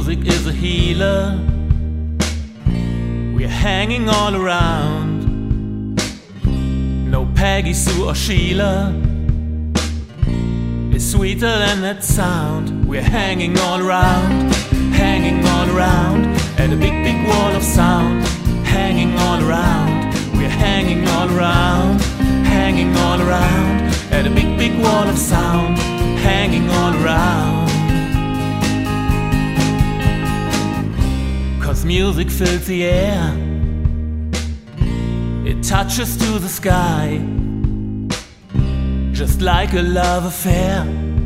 music is a healer. We're hanging all around. No Peggy Sue or Sheila is sweeter than that sound. We're hanging all around, hanging all around at a big, big wall of sound. Hanging all around, we're hanging all around, hanging all around at a big, big wall of sound. Hanging all around. 'Cause music fills the air, it touches to the sky, just like a love affair.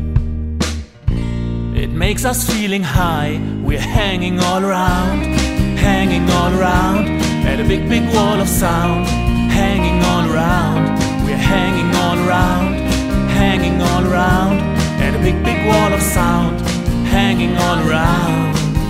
It makes us feeling high. We're hanging all around, hanging all around at a big, big wall of sound. Hanging all around, we're hanging all around, hanging all around at a big, big wall of sound. Hanging all around.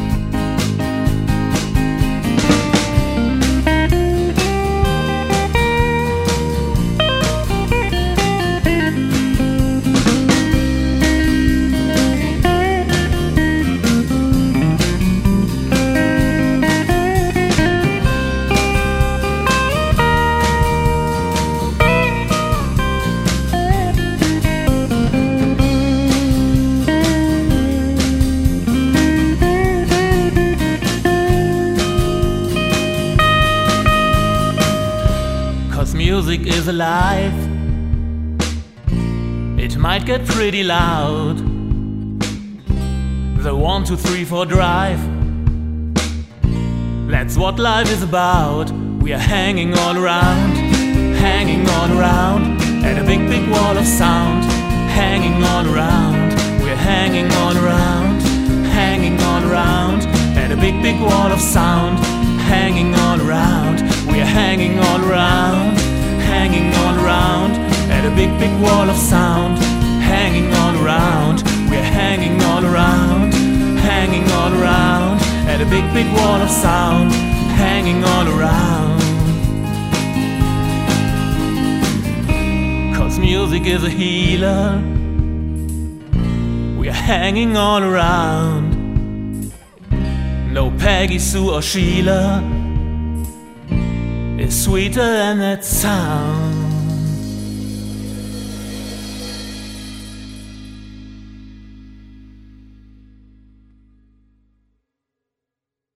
Music is alive. It might get pretty loud. The 1, 2, 3, 4 drive, that's what life is about. We are hanging all around, hanging all around at a big, big wall of sound. Hanging all around, we're hanging all around, hanging all around at a big, big wall of sound. Hanging all around, we are hanging all around, hanging all around at a big, big wall of sound. Hanging all around, we're hanging all around, hanging all around at a big, big wall of sound. Hanging all around. 'Cause music is a healer. We're hanging all around. No Peggy Sue or Sheila is sweeter than that sound.